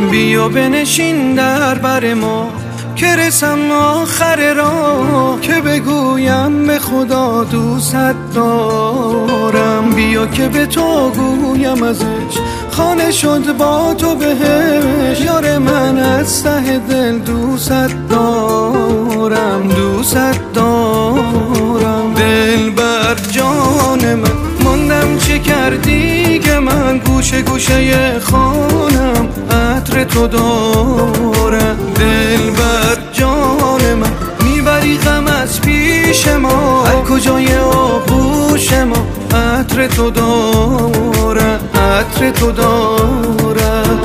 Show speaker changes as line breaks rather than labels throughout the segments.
بیا بنشین در بر ما که رسم آخر راه، که بگویم به خدا دوست دارم. بیا که به تو گویم ازش خانه شد با تو بهش. یار من از ته دل دوست دارم، دوست دارم. دل بر جان من ماندم چه کردی که من گوشه گوشه خانم عطر تو دارم. دل بر جان من میبری غم از پیش ما، هر کجای آغوش ما عطر تو دارم، عطر تو دارم.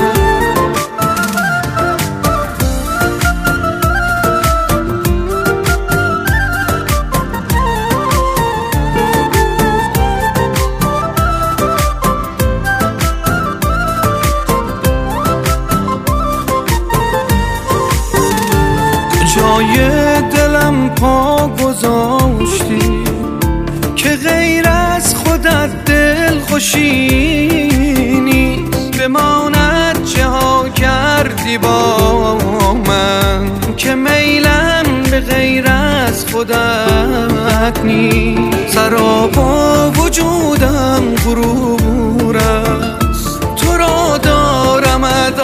جای دلم پا گذاشتی که غیر از خودت دل خوشی نیست. بماند چه ها کردی با من که میلم به غیر از خودت نیست. سراپا وجودم غرور است، تو را دارمت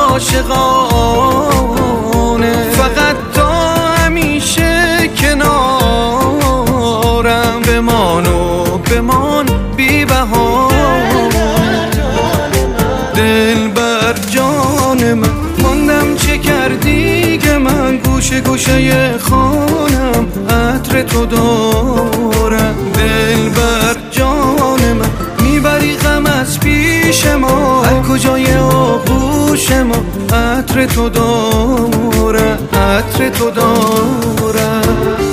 عاشقانه. فقط تا همیشه کنارم بمان و بمان بی بهانه. دل بر جان من ماندم چه کردی که من گوشه گوشه خانم عطر تو دارم. دل بر جان من میبری غم از پیش ما، هر کجای آغوش ما عطر تو دارم، عطر تو دارم.